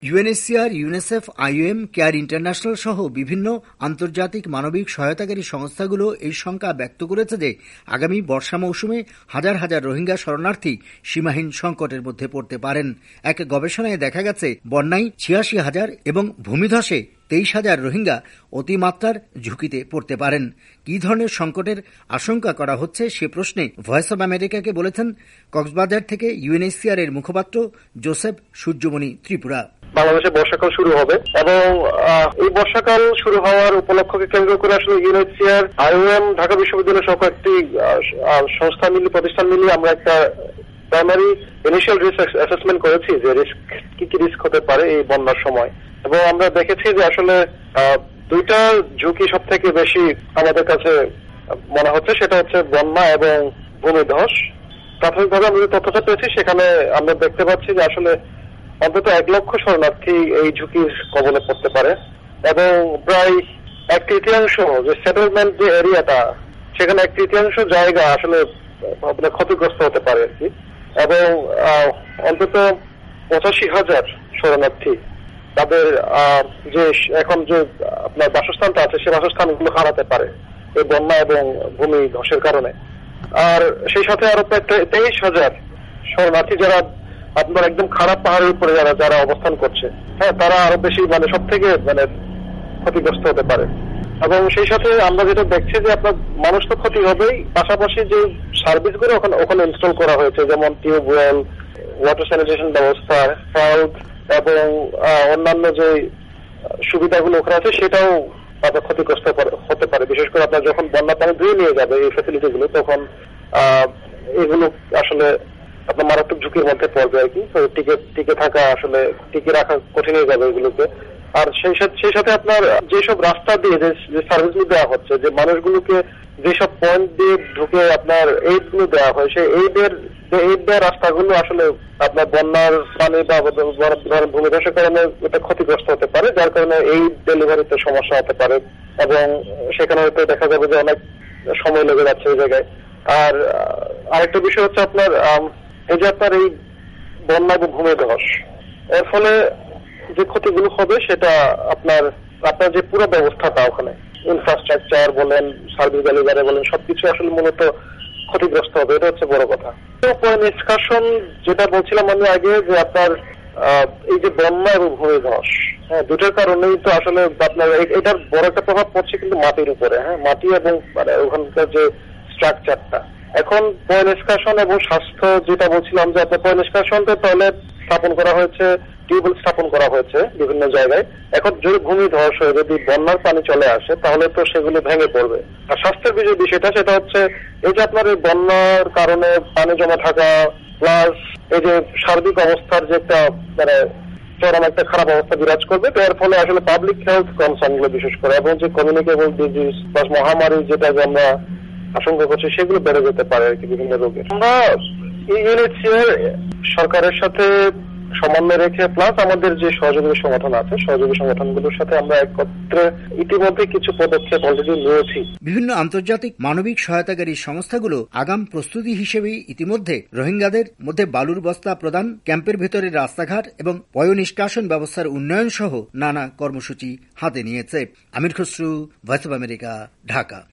UNHCR, UNICEF, IOM, CARE International সহ বিভিন্ন আন্তর্জাতিক মানবিক সহায়তাকারী সংস্থাগুলো এই শঙ্কা ব্যক্ত করেছে যে আগামী বর্ষা মৌসুমে হাজার হাজার রোহিঙ্গা শরণার্থী সীমাহীন সংকটের মধ্যে পড়তে পারেন। এক গবেষণায় দেখা গেছে বন্যায় ৮৬,০০০ এবং ভূমিধসে ২৩,০০০ রোহিঙ্গা অতিমাত্রার ঝুঁকিতে পড়তে পারেন। কি ধরনের সংকটের আশঙ্কা করা হচ্ছে সে প্রশ্নে ভয়েস অব আমেরিকাকে বলেছেন কক্সবাজার থেকে ইউএনএইচসিআর এর মুখপাত্র জোসেফ সূর্যমণি ত্রিপুরা। বাংলাদেশে বর্ষাকাল শুরু হবে এবং এই বর্ষাকাল শুরু হওয়ার উপলক্ষকে কেন্দ্র করে আসলে ইউএনএইচসিআর, আইওএম, ঢাকা বিশ্ববিদ্যালয় সহ কয়েকটি সংস্থা মিলিয়ে প্রতিষ্ঠান মিলিয়ে আমরা একটা প্রাইমারি ইনিশিয়াল রিস্ক অ্যাসেসমেন্ট করেছি যে কি কি রিস্ক হতে পারে এই বন্যার সময়। এবং আমরা দেখেছি যে আসলে দুইটা ঝুঁকি সব থেকে বেশি আমাদের কাছে মনে হচ্ছে, সেটা হচ্ছে বন্যা এবং ভূমিধস। প্রাথমিকভাবে আমরা যে তথ্যটা পেয়েছি সেখানে আমরা দেখতে পাচ্ছি যে আসলে অন্তত ১ লক্ষ শরণার্থী এই ঝুঁকির কবলে পড়তে পারে এবং প্রায় ১/৩ যে সেটেলমেন্ট যে এরিয়াটা সেখানে ১/৩ জায়গা আসলে ক্ষতিগ্রস্ত হতে পারে আর কি। এবং অন্তত ৮৫,০০০ শরণার্থী তাদের যে এখন যে আপনার বাসস্থানটা আছে সে বাসস্থানগুলো হারাতে পারে এই বন্যা এবং ভূমি ধসের কারণে। আর সেই সাথে আরো প্রায় ২৩,০০০ শরণার্থী যারা আপনার একদম খারাপ পাহাড়ের উপরে যারা অবস্থান করছে, হ্যাঁ, তারা আরো বেশি সব থেকে ক্ষতিগ্রস্ত হতে পারে। এবং সেই সাথে আমরা যেটা দেখছি যে আপনার মানুষ তো ক্ষতি হবেই, পাশাপাশি যে সার্ভিসগুলো ওখানে ইনস্টল করা হয়েছে যেমন টিউবওয়েল, ওয়াটার স্যানিটেশন ব্যবস্থা, হেলথ এবং অন্যান্য যে সুবিধাগুলো ওখানে আছে সেটাও আপনার ক্ষতিগ্রস্ত হতে পারে। বিশেষ করে আপনার যখন বন্যা পানি ধুয়ে নিয়ে যাবে এই ফ্যাসিলিটিগুলো, তখন এগুলো আসলে আপনার মারাত্মক ঝুঁকির মধ্যে পড়বে আর কি। টিকে থাকা আসলে টিকে রাখা কঠিন হয়ে যাবে এগুলোকে। আর সেই সাথে আপনার যেসব রাস্তা দিয়ে যে সার্ভিসগুলো দেওয়া হচ্ছে, যে মানুষগুলোকে যেসব পয়েন্ট দিয়ে ঢুকে আপনার এইড গুলো দেওয়া হয়, সেই এইড দেওয়া রাস্তাগুলো আসলে আপনার বন্যার পানি বা ভূমিধসের কারণে এটা ক্ষতিগ্রস্ত হতে পারে, যার কারণে এইড ডেলিভারিতে সমস্যা হতে পারে এবং সেখানে হয়তো দেখা যাবে যে অনেক সময় লেগে যাচ্ছে ওই জায়গায়। আর আরেকটা বিষয় হচ্ছে আপনার এই যে আপনার এই বন্যা এবং ভূমিধস এর ফলে যে ক্ষতিগুলো হবে সেটা আপনার যে পুরো ব্যবস্থাটা ওখানে ইনফ্রাস্ট্রাকচার বলেন, সার্ভিস ডেলিভারি বলেন, সবকিছু আসলে মূলত ক্ষতিগ্রস্ত হবে। এটা হচ্ছে বড় কথা। নিষ্কাশন যেটা বলছিলাম আমি আগে, যে আপনার এই যে বন্যা এবং ভূমিধস, হ্যাঁ, দুটোর কারণেই তো আসলে আপনার এটার বড় একটা প্রভাব পড়ছে কিন্তু মাটির উপরে, হ্যাঁ, মাটি এবং ওখানকার যে স্ট্রাকচারটা। এখন পয় নিষ্কাশন এবং স্বাস্থ্য যেটা বলছিলাম যে আপনার পয় নিষ্কাশনটা টয়লেট স্থাপন করা হয়েছে, টিউবওয়েল স্থাপন করা হয়েছে বিভিন্ন জায়গায়। এখন যদি ভূমিধস হয়ে যদি বন্যার পানি চলে আসে তাহলে তো সেগুলো ভেঙে পড়বে। আর স্বাস্থ্যের বিষয়টা সেটা হচ্ছে এই যে আপনার এই বন্যার কারণে পানি জমা থাকা প্লাস এই যে সার্বিক অবস্থার যে একটা চরম একটা খারাপ অবস্থা বিরাজ করবে, তো এর ফলে আসলে পাবলিক হেলথ কনসার্ন গুলো বিশেষ করে এবং যে কমিউনিকেবল ডিজিজ প্লাস মহামারী যেটা আমরা আশঙ্কা করছি সেগুলো বেড়ে যেতে পারে আর কি, বিভিন্ন রোগের। আমরা ইউএনএইচসিআর সরকারের সাথে সমন্বয় রেখে প্লাস আমাদের যে সহযোগী সংগঠন আছে, সহযোগী সংগঠনগুলোর সাথে আমরা একত্রে ইতিমধ্যে কিছু পদক্ষেপ অলরেডি নিয়েছি। বিভিন্ন আন্তর্জাতিক মানবিক সহায়তাকারী সংস্থাগুলো আগাম প্রস্তুতি হিসেবে ইতিমধ্যে রোহিঙ্গাদের মধ্যে বালুর বস্তা প্রদান, ক্যাম্পের ভেতরে রাস্তাঘাট এবং পয় নিষ্কাশন ব্যবস্থার উন্নয়ন সহ নানা কর্মসূচি হাতে নিয়েছে। Amir Khasru, voice of America, Dhaka.